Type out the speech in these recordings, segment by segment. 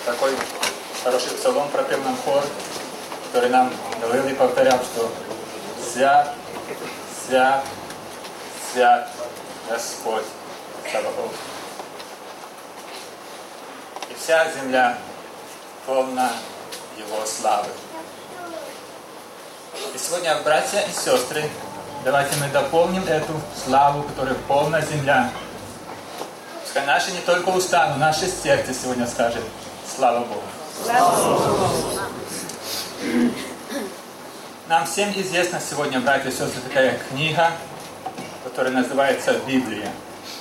такой хороший псалом пропел нам хор, который нам говорил и повторял, что свят, свят, свят Господь Саваоф. И вся земля полна Его славы. И сегодня, братья и сестры, давайте мы дополним эту славу, которая полна земля. Пускай наши не только уста, но наше сердце сегодня скажет: слава Богу. Нам всем известна сегодня, братья и сестры, такая книга, которая называется Библия.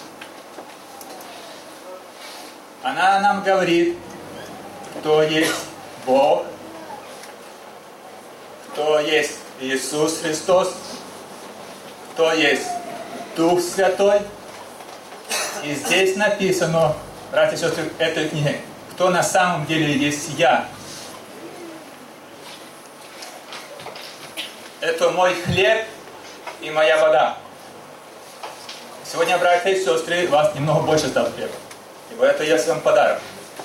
Она нам говорит, кто есть Бог, кто есть Иисус Христос, кто есть Дух Святой. И здесь написано, братья и сестры, в этой книге, кто на самом деле есть Я. Это мой хлеб и моя вода. Сегодня, братья и сестры, у вас немного больше стало хлеба. Ибо это есть вам подарок.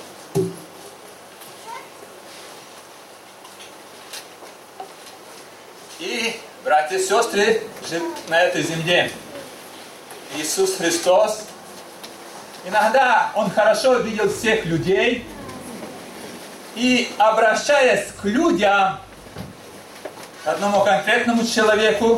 И, братья и сестры, на этой земле Иисус Христос, иногда Он хорошо видел всех людей, и, обращаясь к людям, к одному конкретному человеку,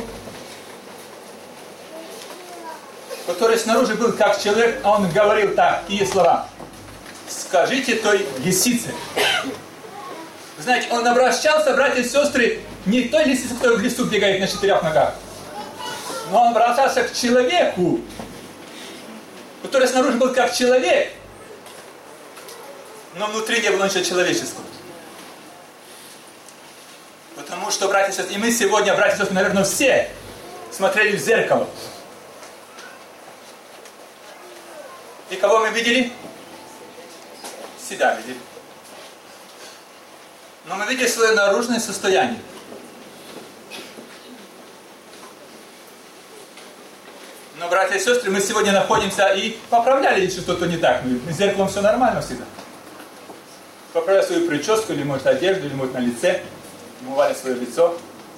который снаружи был как человек, Он говорил такие слова: скажите той лисице. Вы знаете, Он обращался, братья и сестры, не к той лисице, которая в лесу бегает на 4 ногах, но Он обращался к человеку, который снаружи был как человек, но внутри не было ничего человеческого. Потому что, братья и сестры, и мы сегодня, братья и сестры, наверное, все смотрели в зеркало. И кого мы видели? Себя видели. Но мы видели свое наружное состояние. Но, братья и сестры, мы сегодня находимся и поправляли, если что-то не так. С зеркалом все нормально всегда. Поправляли свою прическу, или, может, одежду, или, может, на лице. Умывали свое лицо.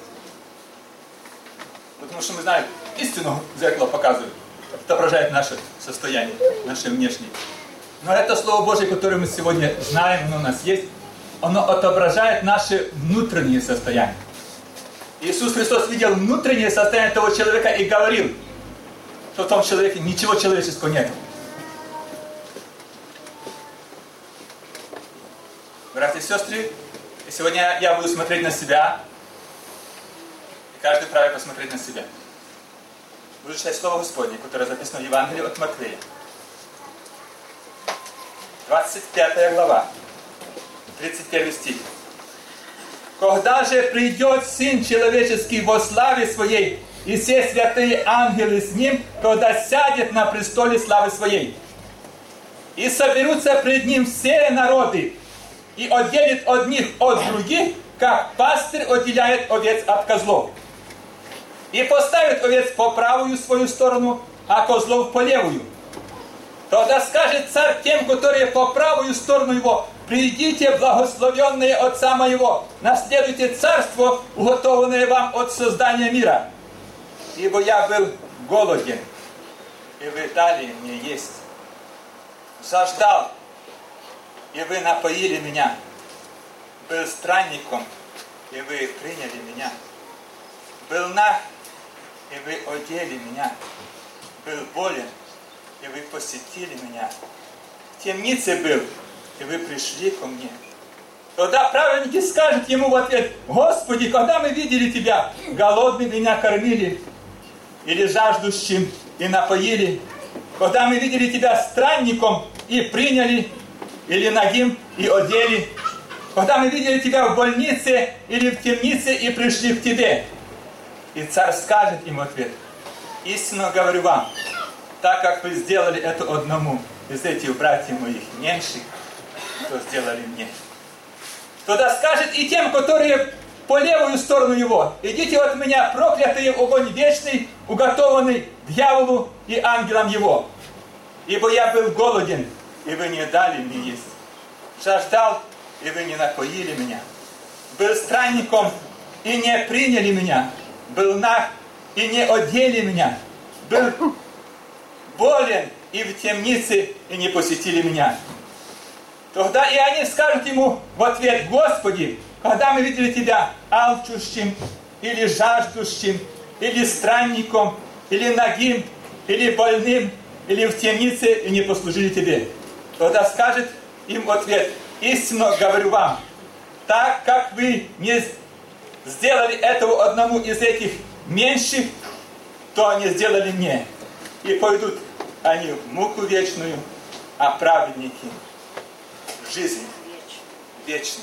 Потому что мы знаем, истину зеркало показывает. Отображает наше состояние, наше внешнее. Но это Слово Божье, которое мы сегодня знаем, оно у нас есть, оно отображает наше внутреннее состояние. Иисус Христос видел внутреннее состояние того человека и говорил, что в том человеке ничего человеческого нет. Братья и сестры, и сегодня я буду смотреть на себя, и каждый вправе посмотреть на себя. Буду читать Слово Господне, которое записано в Евангелии от Матфея. 25 глава, 31 стих. «Когда же придет Сын Человеческий во славе Своей, и все святые ангелы с Ним, тогда сядет на престоле славы Своей. И соберутся пред Ним все народы, и отделит одних от других, как пастырь отделяет овец от козлов. И поставит овец по правую свою сторону, а козлов по левую. Тогда скажет царь тем, которые по правую сторону его: придите, благословенные Отца моего, наследуйте царство, уготованное вам от создания мира. Ибо я был голоден, и вы дали мне есть. Жаждал, и вы напоили меня. Был странником, и вы приняли меня. Был наг, и вы одели меня. Был болен, и вы посетили меня. В темнице был, и вы пришли ко мне. Тогда праведники скажут ему в ответ: Господи, когда мы видели Тебя, голодным меня кормили, или жаждущим и напоили, когда мы видели Тебя странником и приняли, или нагим и одели, когда мы видели Тебя в больнице или в темнице и пришли к Тебе. И царь скажет им в ответ: истинно говорю вам, так как вы сделали это одному из этих братьев моих меньших, то сделали мне. Тогда скажет и тем, которые по левую сторону его: идите от меня, проклятые, в огонь вечный, уготованный дьяволу и ангелам его. Ибо я был голоден, и вы не дали мне есть. Жаждал, и вы не напоили меня. Был странником, и не приняли меня. Был наг, и не одели меня. Был болен, и в темнице, и не посетили меня. Тогда и они скажут ему в ответ: Господи, когда мы видели Тебя алчущим, или жаждущим, или странником, или нагим, или больным, или в темнице, и не послужили Тебе. Тогда скажет им в ответ: истинно говорю вам, так как вы не сделали этого одному из этих меньших, то они сделали мне. И пойдут они в муку вечную, а праведники в жизнь вечную.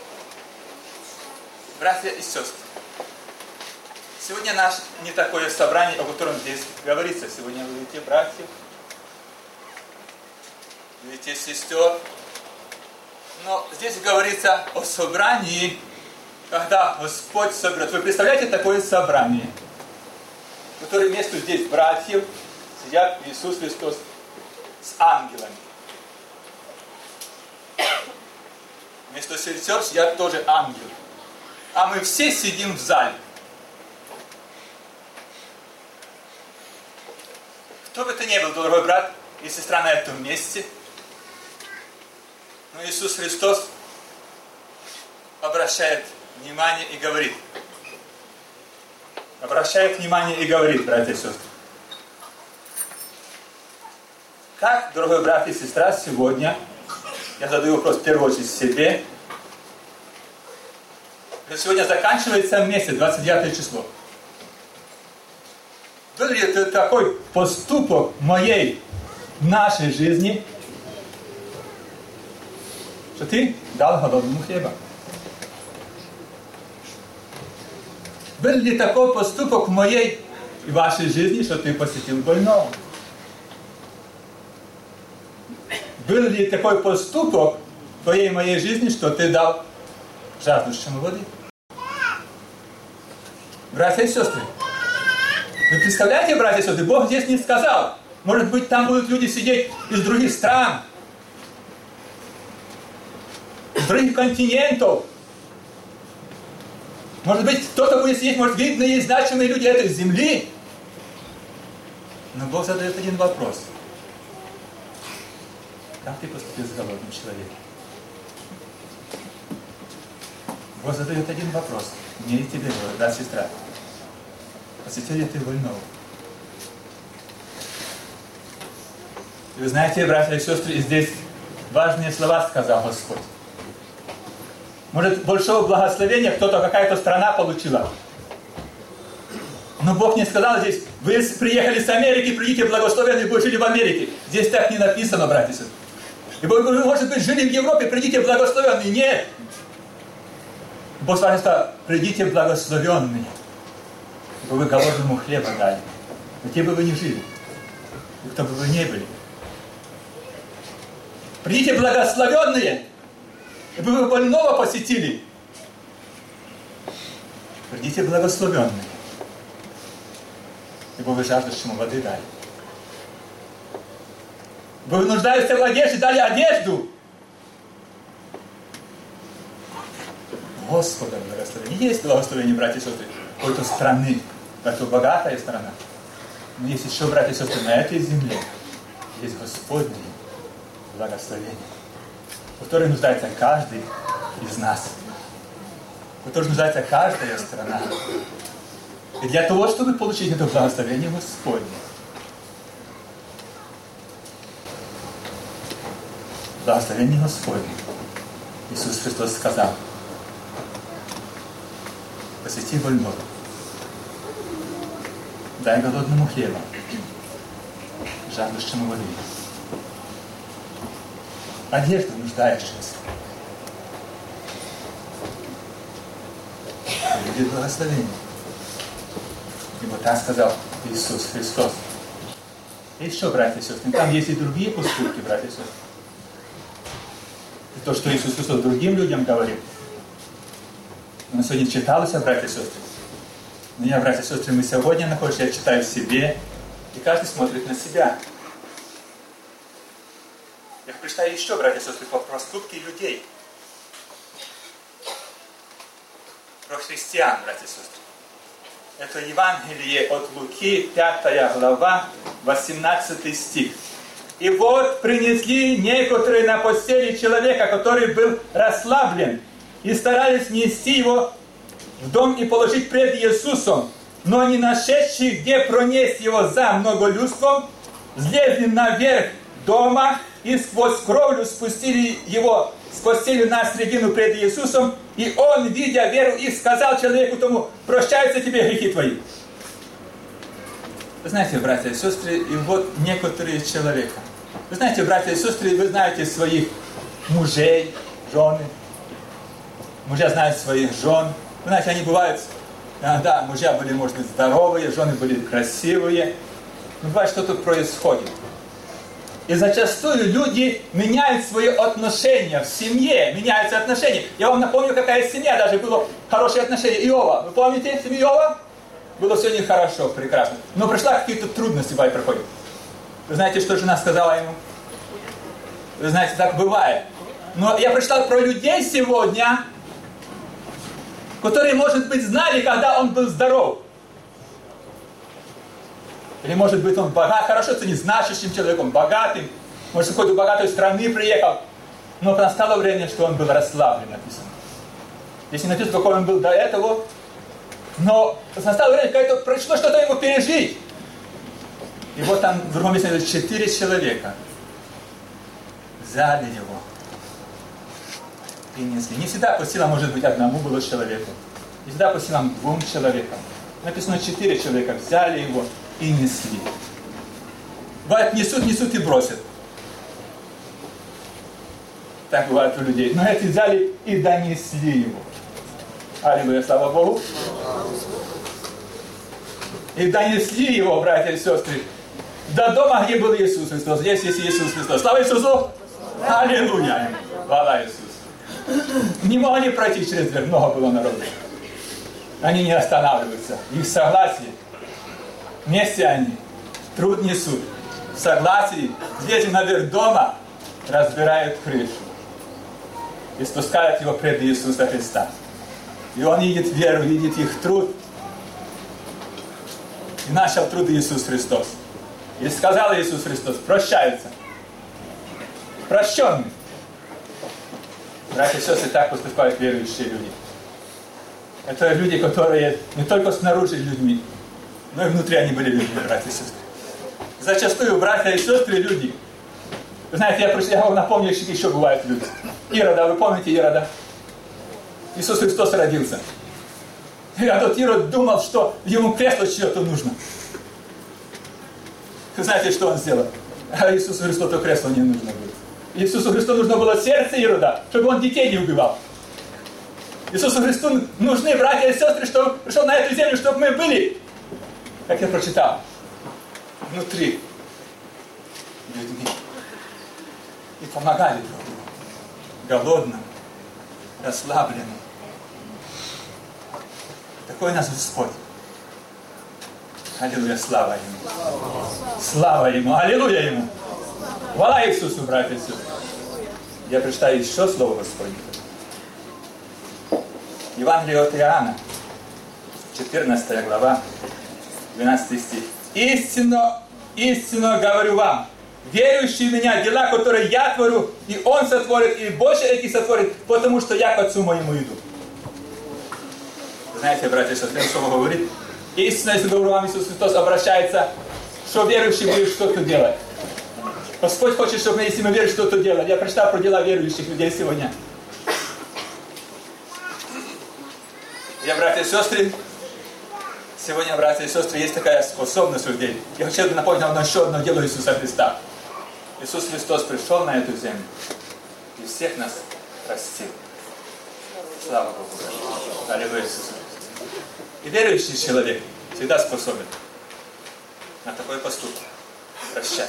Братья и сестры, сегодня наше не такое собрание, о котором здесь говорится. Сегодня вы видите братьев, видите сестер. Но здесь говорится о собрании, когда Господь соберет. Вы представляете такое собрание, которое между здесь братьев сидят Иисус Христос с ангелами. Вместо сестер сидят тоже ангелы. А мы все сидим в зале. Кто бы ты ни был, дорогой брат и сестра, на этом месте, но Иисус Христос обращает внимание и говорит. Обращает внимание и говорит, братья и сестры. Как, дорогой брат и сестра, сегодня, я задаю вопрос в первую очередь себе, сегодня заканчивается месяц, 29 число. Был ли это такой поступок моей, нашей жизни, что ты дал голодному хлеба? Был ли такой поступок в моей и вашей жизни, что ты посетил больного? Был ли такой поступок в твоей и моей жизни, что ты дал жаждущему воды? Братья и сестры, вы представляете, братья и сестры, Бог здесь не сказал. Может быть, там будут люди сидеть из других стран, из других континентов. Может быть, кто-то будет сидеть, может, видные и значимые люди этой земли. Но Бог задает один вопрос. Как ты поступил с голодным человеком? Бог задает один вопрос. Мне и тебе, брат, сестра. Посетил ли ты больного? И вы знаете, братья и сестры, и здесь важные слова сказал Господь. Может, большого благословения кто-то, какая-то страна получила. Но Бог не сказал здесь: вы приехали с Америки, придите благословенные, вы жили в Америке. Здесь так не написано, братья и сестры. И вы, может быть, жили в Европе, придите благословенные. Нет. Бог сказал: придите благословенные, ибо вы голодному хлеба дали. Где бы вы ни жили, и кто бы вы ни были. Придите благословенные, ибо вы больного посетили. Придите благословенные, ибо вы жаждущему воды дали. Вы нуждаетесь в одежде, дали одежду. Господа благословение. Есть благословение, братья и сестры, какой-то страны. Это богатая страна. Но есть еще, братья и сестры, на этой земле есть Господне благословение, в которое нуждается каждый из нас, в которое нуждается каждая страна. И для того, чтобы получить это благословение Господне, благословение Господне, Иисус Христос сказал: посети больного, дай голодному хлеба, жаждущему воды, одежду нуждающимся. Будет благословение. Ибо так сказал Иисус Христос. И еще, братья и сестры, там есть и другие поступки, братья и сестры. И то, что Иисус Христос другим людям говорил. Мы сегодня читалось, братья и сестры. Меня, братья и сестры, мы сегодня находимся, я читаю себе, и каждый смотрит на себя. Я прочитаю еще, братья и сестры, по проступке людей. Про христиан, братья и сестры. Это Евангелие от Луки, 5 глава, 18 стих. «И вот принесли некоторые на постели человека, который был расслаблен, и старались нести его в дом и положить пред Иисусом, но не нашедшие, где пронесть его за многолюдством, взлезли наверх дома и сквозь кровлю спустили его с постели на средину пред Иисусом, и он, видя веру, и сказал человеку тому: прощаются тебе грехи твои». Вы знаете, братья и сестры, и вот некоторые человека. Вы знаете, братья и сестры, вы знаете своих мужей, жены. Мужья знают своих жен. Вы знаете, они бывают, иногда мужья были, может быть, здоровые, жены были красивые. Но бывает, что-то происходит. И зачастую люди меняют свои отношения в семье, меняются отношения. Я вам напомню, какая семья, даже было хорошее отношение Иова. Вы помните семью Иова? Было все нехорошо, прекрасно. Но пришла какие-то трудности, бывает, проходят. Вы знаете, что жена сказала ему? Вы знаете, так бывает. Но я прочитал про людей сегодня, которые, может быть, знали, когда он был здоров. Или, может быть, он богат, хорошо, это не значащим человеком, богатым. Может, с какой-то богатой страны приехал. Но настало время, что он был расслаблен, написано. Здесь не написано, какой он был до этого. Но настало время, когда пришло что-то ему пережить. И вот там в другом месте 4 человека взяли его и несли. Не всегда по силам, может быть, одному было человеку. Не всегда по силам 2 человекам. Написано, 4 человека взяли его и несли. Бывает, несут и бросят. Так бывает у людей. Но эти взяли и донесли его. Аллилуйя, слава Богу. И донесли его, братья и сестры, до дома, где был Иисус Христос. Здесь есть Иисус Христос. Слава Иисусу! Аллилуйя! Хвала Иисусу! Не могли пройти через дверь, много было народу. Они не останавливаются. Их согласие. Вместе они труд несут. В согласии здесь наверх дома разбирают крышу. И спускают его пред Иисуса Христа. И он видит веру, видит их труд. И начал труд Иисус Христос. И сказал Иисус Христос: прощаются. Прощенные. Братья и сестры, так поступают верующие люди. Это люди, которые не только снаружи людьми, но и внутри они были людьми, братья и сестры. Зачастую братья и сестры люди. Вы знаете, я вам напомню, еще бывают люди. Ирода, вы помните Ирода? Иисус Христос родился. И тот Ирод думал, что ему кресло чье-то нужно. Вы знаете, что он сделал? А Иисусу Христу то кресло не нужно было. Иисусу Христу нужно было сердце Ирода, чтобы он детей не убивал. Иисусу Христу нужны братья и сестры, чтобы он пришел на эту землю, чтобы мы были, как я прочитал, внутри людьми. И помогали друг другу. Голодным, расслабленным. Такой у нас Господь. Аллилуйя, слава Ему. Слава Ему, аллилуйя Ему. Хвала Иисусу, братья и сестры. Я прочитаю еще слово Господне. Евангелие от Иоанна, 14 глава, 12 стих. «Истинно, истинно говорю вам, верующий в Меня, дела, которые Я творю, и Он сотворит, и больше этих сотворит, потому что Я к Отцу Моему иду». Знаете, братья и сестры, что Он говорит? Истинно, если говорю вам, Иисус Христос обращается, что верующий будет что-то делать. Господь хочет, чтобы мы, если мы верим, что-то делали. Я прочитал про дела верующих людей сегодня. Я, братья и сестры, сегодня, братья и сестры, есть такая способность у людей. Я хочу напомнить вам еще одно дело Иисуса Христа. Иисус Христос пришел на эту землю и всех нас простил. Слава Богу. Аллилуйя Иисусу. И верующий человек всегда способен на такой поступок. Прощать.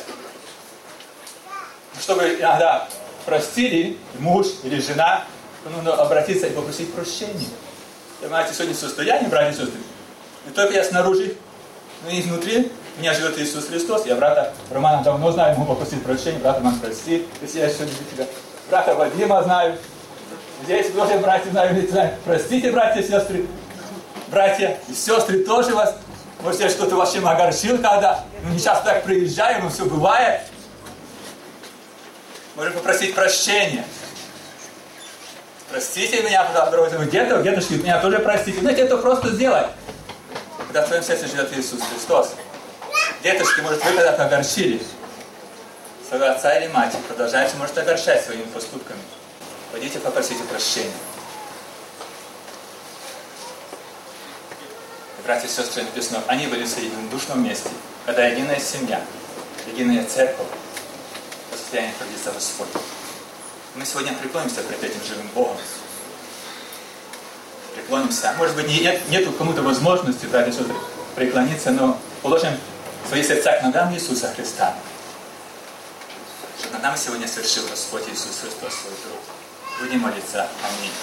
Чтобы иногда простили муж или жена, то нужно обратиться и попросить прощения. Понимаете, сегодня состояние, братья и сестры, не только я снаружи, но и изнутри меня живет Иисус Христос. Я брата Романа давно знаю, ему попросить прощения. Брат Роман, прости, если я еще люблю тебя. Брата Вадима знаю. Здесь тоже братья знаю. Простите, братья и сестры. Братья и сестры тоже вас. Может, я что-то вас чем огорчил, когда не часто так приезжаю, но все бывает. Можно попросить прощения. Простите меня, пожалуйста, где-то, дедушки, меня тоже простите. Знаете, это просто сделать. Когда в твоем сердце живет Иисус Христос. Деточки, может, вы когда-то огорчили своего отца или мать. Продолжаете, может, огорчать своими поступками. Пойдите, попросите прощения. Братья и сестры, написано, они были в соединенном душном месте, когда единая семья, единая церковь, по состоянию трудится Господь. Мы сегодня преклонимся пред этим живым Богом. Преклонимся. Может быть, нету кому-то возможности, братья и сестры, преклониться, но положим свои сердца к ногам Иисуса Христа. Что над нами сегодня совершил Господь Иисус Христос свой труд. Будем молиться. Аминь.